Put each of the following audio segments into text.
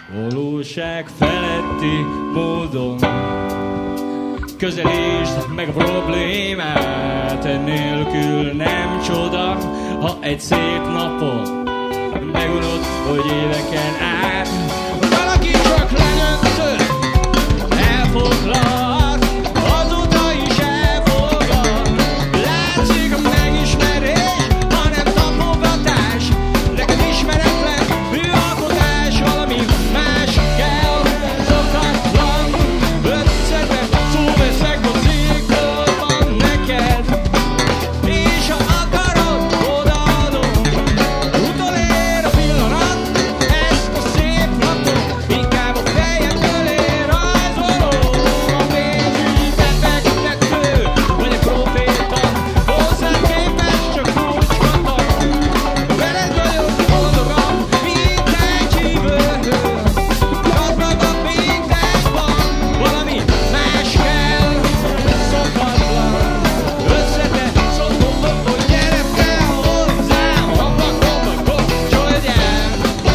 valóság feletti módon. Közelítsd meg a problémát, ennélkül nem csoda, ha egy szép napon megunod, hogy éveken át valaki csak lenyögtött, elfoglal, azóta is elfogad. Látszik a megismerés, hanem tapogatás, neked ismeretlen műalkotás, valami más kell, szokatlan, összetve szóveszek a székolban neked, és ha akarod, odaadom, utolér a pillanat, ezt a szép napot, inkább a fejed fölé rajzolom. A pénzügyi befektető, vagy egy proféta, hozzád képest csak kulcsvatak. Veled vagyok boldogabb, mint egy hívő, gazdagabb, mint egy bank. Valami más kell, szokatlan, összetett szokott, hogy gyere fel hozzám, ablakon kapcsolj el.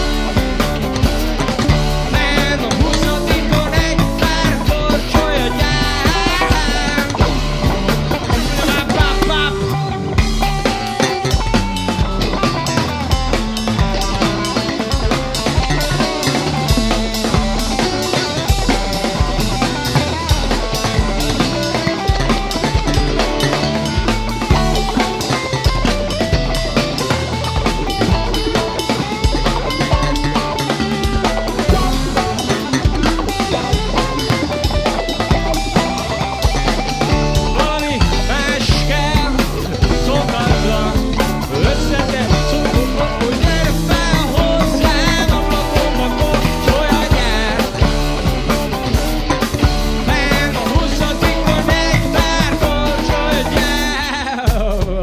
Nem a 20-on egy pár korcsolj el. Valami más kell, szokatlan, összetett szokott, hogy gyere fel hozzám, ablakomba kapcsolj a nyár. Nem a 20-on egy pár korcsolj el.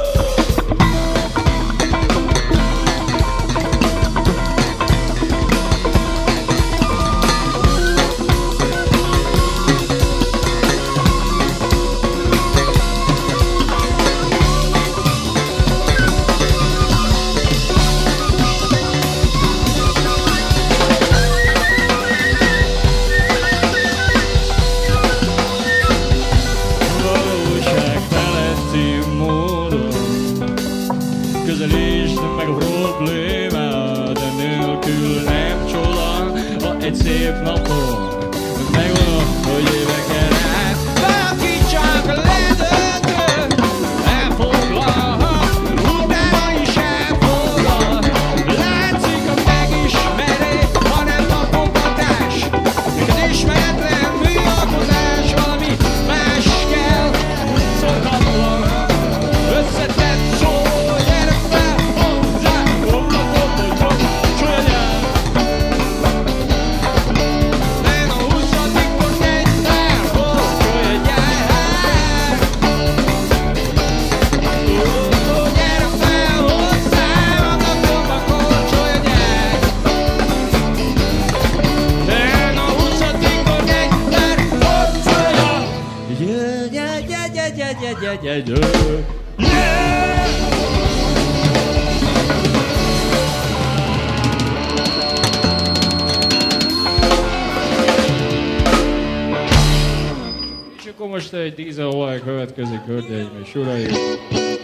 Valóság feletti módon közelítsd meg a problémát, de nélkül nem csoda, ha egy szép napon megvan, hogy éveken át valaki csak ledöntött, elfoglalhat, utána is elfogad. Látszik a megismerés, hanem tapogatás, neked ismeretlen műalkotás, valami más kell, szokatlan, összetett szó, gyere fel hozzá, ablakon vagy kapcsolj el. Nem a 20-on egy pár korcsolj el. Gyere fel hozzám, ablakon kapcsolj el. Nem a 20-on egy pár korcsolj el. És akkor most egy dízelolaj következik, hölgyeim és uraim.